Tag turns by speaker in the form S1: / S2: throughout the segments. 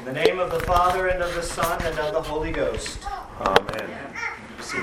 S1: In the name of the Father, and of the Son, and of the Holy Ghost.
S2: Amen.
S1: See.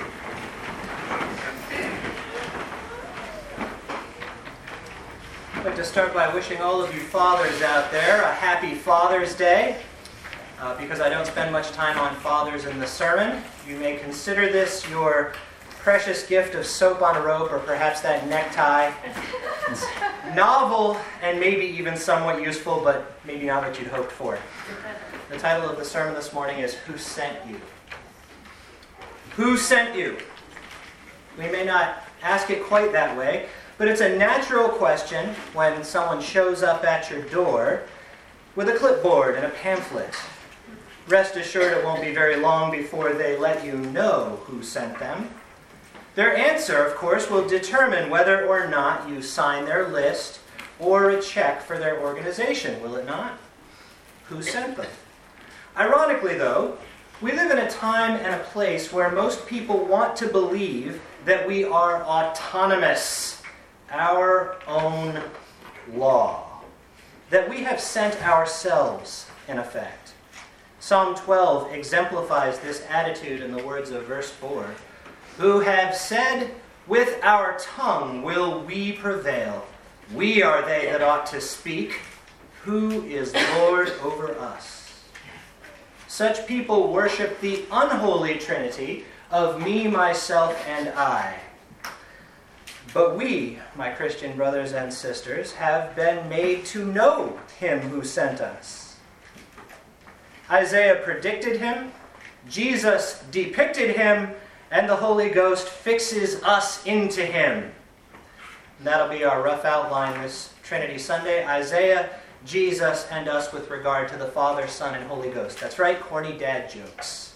S1: I'd like to start by wishing all of you fathers out there a happy Father's Day. Because I don't spend much time on fathers in the sermon, you may consider this your precious gift of soap on a rope, or perhaps that necktie. It's novel and maybe even somewhat useful, but maybe not what you'd hoped for. The title of the sermon this morning is Who Sent You? Who sent you? We may not ask it quite that way, but it's a natural question when someone shows up at your door with a clipboard and a pamphlet. Rest assured it won't be very long before they let you know who sent them. Their answer, of course, will determine whether or not you sign their list or a check for their organization, will it not? Who sent them? Ironically, though, we live in a time and a place where most people want to believe that we are autonomous, our own law, that we have sent ourselves, in effect. Psalm 12 exemplifies this attitude in the words of verse 4. Who have said, with our tongue will we prevail. We are they that ought to speak. Who is Lord over us? Such people worship the unholy trinity of me, myself, and I. But we, my Christian brothers and sisters, have been made to know him who sent us. Isaiah predicted him, Jesus depicted him, and the Holy Ghost fixes us into him. And that'll be our rough outline this Trinity Sunday. Isaiah, Jesus, and us with regard to the Father, Son, and Holy Ghost. That's right, corny dad jokes.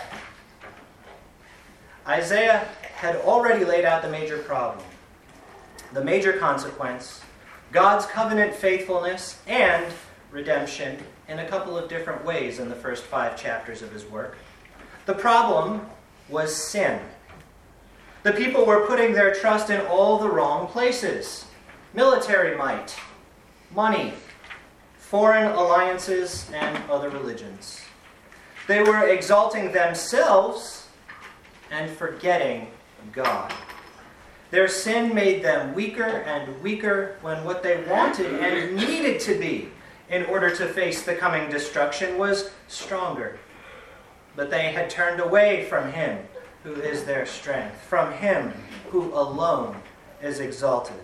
S1: Isaiah had already laid out the major problem, the major consequence, God's covenant faithfulness, and redemption in a couple of different ways in the first 5 chapters of his work. The problem was sin. The people were putting their trust in all the wrong places. Military might, money, foreign alliances, and other religions. They were exalting themselves and forgetting God. Their sin made them weaker and weaker when what they wanted and needed to be in order to face the coming destruction was stronger. But they had turned away from him who is their strength, from him who alone is exalted.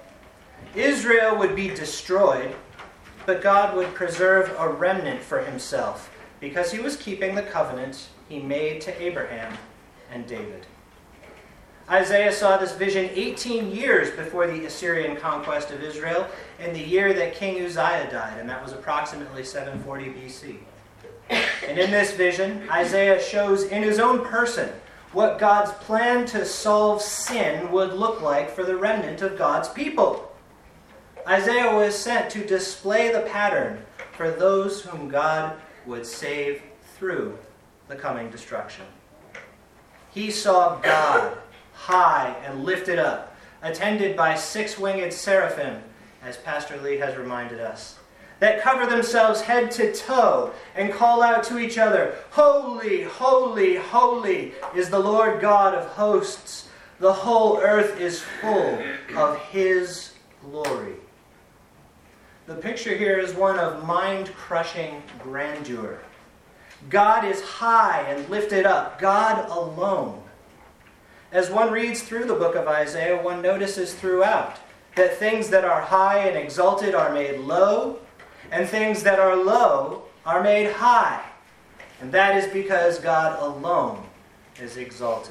S1: Israel would be destroyed, but God would preserve a remnant for himself because he was keeping the covenant he made to Abraham and David. Isaiah saw this vision 18 years before the Assyrian conquest of Israel in the year that King Uzziah died, and that was approximately 740 BC. And in this vision, Isaiah shows in his own person what God's plan to solve sin would look like for the remnant of God's people. Isaiah was sent to display the pattern for those whom God would save through the coming destruction. He saw God high and lifted up, attended by 6-winged seraphim, as Pastor Lee has reminded us, that cover themselves head to toe and call out to each other, Holy, holy, holy is the Lord God of hosts. The whole earth is full of his glory. The picture here is one of mind-crushing grandeur. God is high and lifted up, God alone. As one reads through the book of Isaiah, one notices throughout that things that are high and exalted are made low, and things that are low are made high. And that is because God alone is exalted.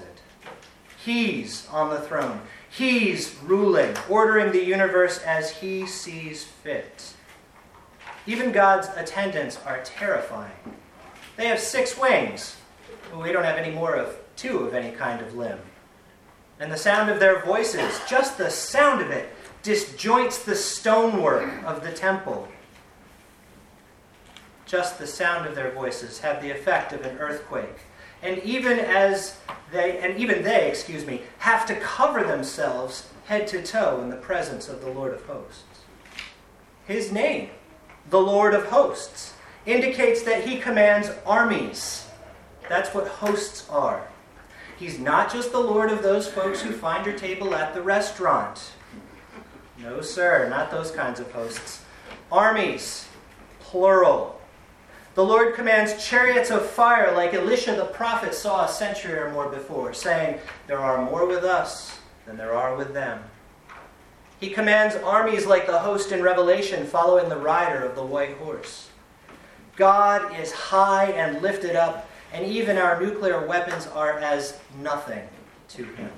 S1: He's on the throne. He's ruling, ordering the universe as he sees fit. Even God's attendants are terrifying. They have 6 wings. We don't have any more of 2 of any kind of limb. And the sound of their voices, just the sound of it, disjoints the stonework of the temple. Just the sound of their voices had the effect of an earthquake. And even they have to cover themselves head to toe in the presence of the Lord of hosts. His name, the Lord of hosts, indicates that he commands armies. That's what hosts are. He's not just the Lord of those folks who find your table at the restaurant. No, sir, not those kinds of hosts. Armies, plural. The Lord commands chariots of fire like Elisha the prophet saw a century or more before, saying, "There are more with us than there are with them." He commands armies like the host in Revelation following the rider of the white horse. God is high and lifted up, and even our nuclear weapons are as nothing to him.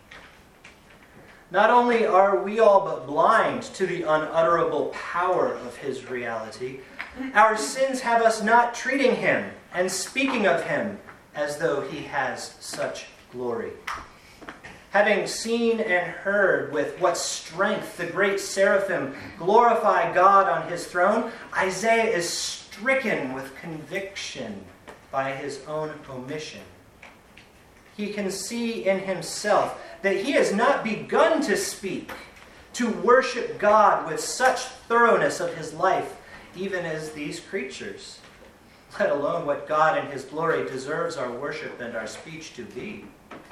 S1: Not only are we all but blind to the unutterable power of his reality, our sins have us not treating him and speaking of him as though he has such glory. Having seen and heard with what strength the great seraphim glorify God on his throne, Isaiah is stricken with conviction by his own omission. He can see in himself that he has not begun to speak, to worship God with such thoroughness of his life, even as these creatures, let alone what God in his glory deserves our worship and our speech to be.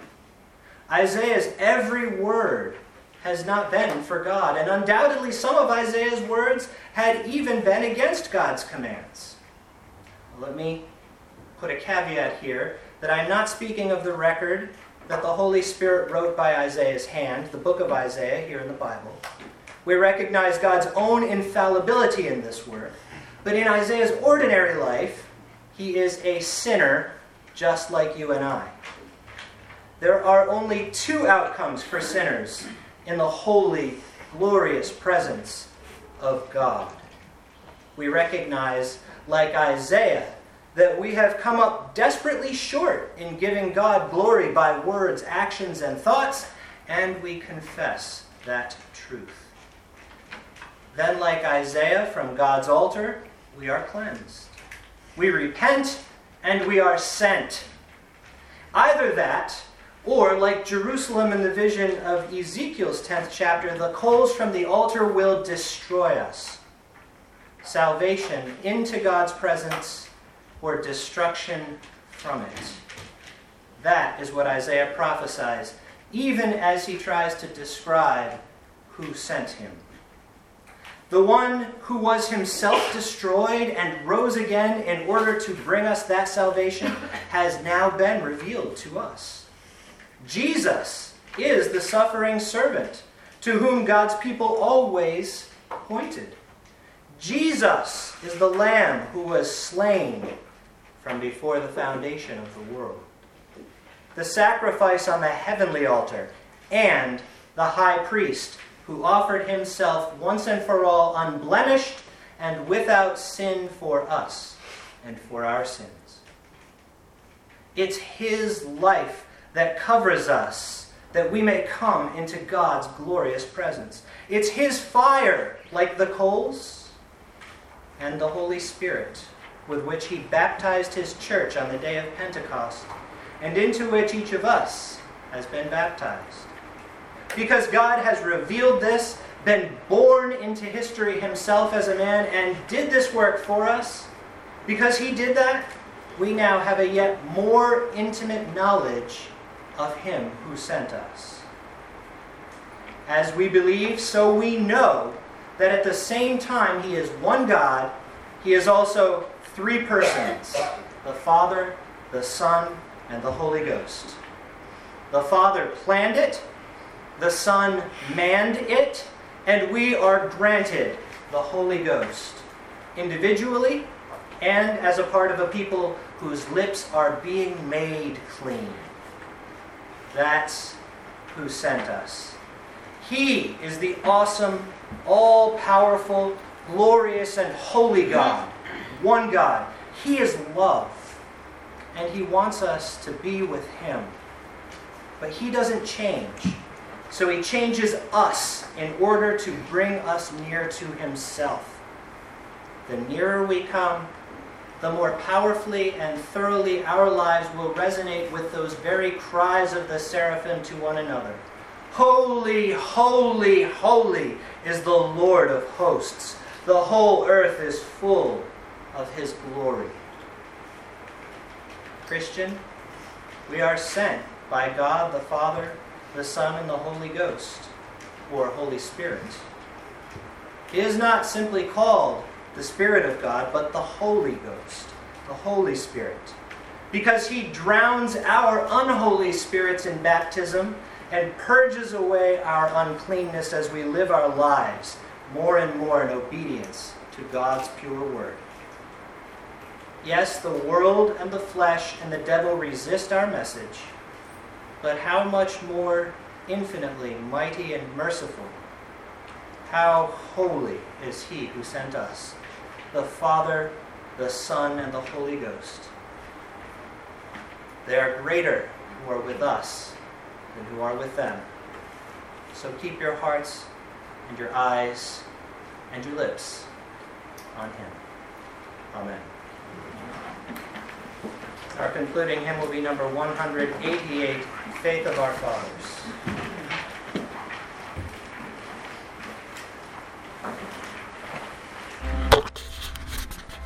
S1: Isaiah's every word has not been for God, and undoubtedly some of Isaiah's words had even been against God's commands. Let me put a caveat here that I'm not speaking of the record that the Holy Spirit wrote by Isaiah's hand, the book of Isaiah here in the Bible. We recognize God's own infallibility in this work, but in Isaiah's ordinary life, he is a sinner just like you and I. There are only two outcomes for sinners in the holy, glorious presence of God. We recognize, like Isaiah, that we have come up desperately short in giving God glory by words, actions, and thoughts, and we confess that truth. Then, like Isaiah, from God's altar, we are cleansed. We repent, and we are sent. Either that, or, like Jerusalem in the vision of Ezekiel's 10th chapter, the coals from the altar will destroy us. Salvation into God's presence or destruction from it. That is what Isaiah prophesies, even as he tries to describe who sent him. The one who was himself destroyed and rose again in order to bring us that salvation has now been revealed to us. Jesus is the suffering servant to whom God's people always pointed. Jesus is the Lamb who was slain from before the foundation of the world. The sacrifice on the heavenly altar and the high priest who offered himself once and for all unblemished and without sin for us and for our sins. It's his life that covers us, that we may come into God's glorious presence. It's his fire, like the coals, and the Holy Spirit, with which he baptized his church on the day of Pentecost, and into which each of us has been baptized. Because God has revealed this, been born into history himself as a man, and did this work for us, because he did that, we now have a yet more intimate knowledge of him who sent us. As we believe, so we know that at the same time he is one God, he is also three persons, the Father, the Son, and the Holy Ghost. The Father planned it, the Son manned it, and we are granted the Holy Ghost, individually and as a part of a people whose lips are being made clean. That's who sent us. He is the awesome, all-powerful, glorious, and holy God. One God. He is love. And he wants us to be with him. But he doesn't change. So he changes us in order to bring us near to himself. The nearer we come, the more powerfully and thoroughly our lives will resonate with those very cries of the seraphim to one another. Holy, holy, holy is the Lord of hosts. The whole earth is full of his glory. Christian, we are sent by God the Father, the Son, and the Holy Ghost, or Holy Spirit. He is not simply called the Spirit of God, but the Holy Ghost, the Holy Spirit, because he drowns our unholy spirits in baptism and purges away our uncleanness as we live our lives more and more in obedience to God's pure word. Yes, the world and the flesh and the devil resist our message, but how much more infinitely mighty and merciful, how holy is he who sent us, the Father, the Son, and the Holy Ghost. They are greater who are with us than who are with them. So keep your hearts and your eyes and your lips on him. Amen. Our concluding hymn will be number 188, Faith of Our Fathers.